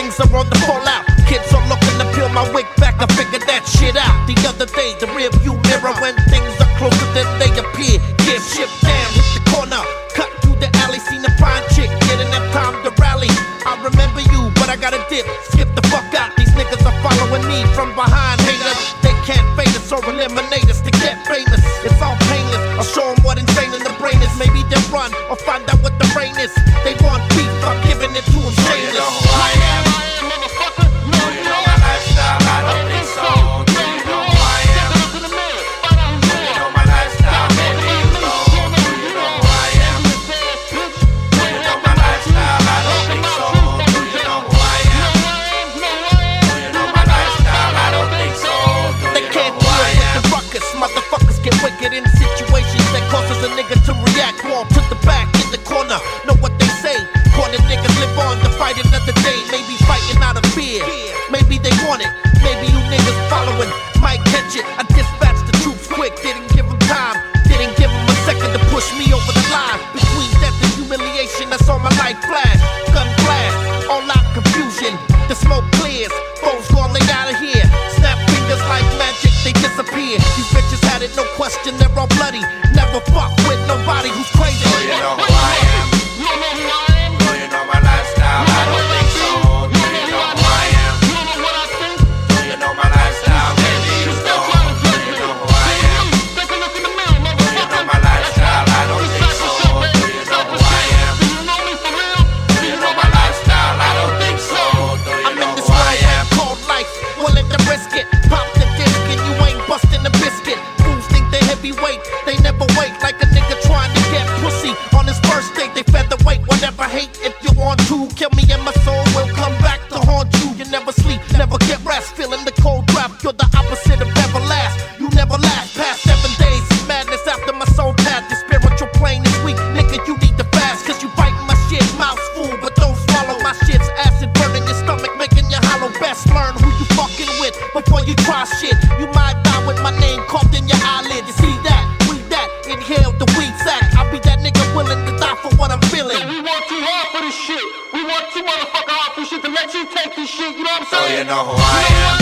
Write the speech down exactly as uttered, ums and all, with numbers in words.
things are on the fallout. Kids are looking to peel my wig back, I figured that shit out. The other day, the rear view mirror, when things are closer than they appear. Gear shift down, hit the corner, cut through the alley, seen a fine chick, getting that time to rally. I remember you, but I gotta dip, skip the fuck out. These niggas are following me from behind, haters. They can't fade us or eliminate us to get famous. It's all painless, I'll show them what insane in the brain is. Maybe they'll run or find out what the rain is. They want beef, I'm giving it to them shameless. You know who I am? Do you know my lifestyle? I don't think so. Do you know who I am? Do you know my lifestyle? Maybe you know. Do you know who I am? Do you know my lifestyle? I don't think so. Do you know who I am? Do you know my lifestyle? I don't think so. They can't deal with the ruckus. Motherfuckers get wicked in situations that causes a nigga to react. Wall to the back, in the corner, know what they say. Corner niggas live on to fight another day. Maybe fighting out of fear. Maybe they want it. Maybe you niggas following might catch it. I dispatched the troops quick, didn't give them time. Didn't give them a second to push me over the line. Between death and humiliation, that's all my life flash. Gun blast, all out confusion. The smoke clears, foes gone, they out of here. Snap fingers like magic, they disappear. These bitches had it, no question, they're all bloody. Never fuck with nobody who's crazy. Do you know who I am? Do you know my lifestyle? I don't think so. Do you know who I am? Do you know my lifestyle? Maybe you know. Do you know who I am? Do you know my lifestyle? I don't think so. Do you know who I am? Do you know my lifestyle? I don't think so. Do you I'm know in this who I world am? called life, willing to risk it. Pop the disc and you ain't busting a biscuit. Fools think they heavyweight, they never wait. Like a nigga trying to get pussy on his first date. They featherweight, whatever hate. If you want to kill me and my soul will come back to haunt you. You never sleep, never get rest. Feeling the cold draft, you're the opposite of ever last. You never last past seven days. Madness after my soul path. Your spiritual plane is weak, nigga. You need to fast, cause you biting my shit, mouth full, but don't swallow my shit's acid burning your stomach, making you hollow. Best learn who you fucking with before you try shit. You might die with my name carved in your eyelid. You see that? We that. Inhale the weed sack. I'll be that nigga willing to die for what I'm feeling. We want too hard for this shit. We want too motherfucking hard for this shit to let you take this shit. You know what I'm Do saying? you know who I am?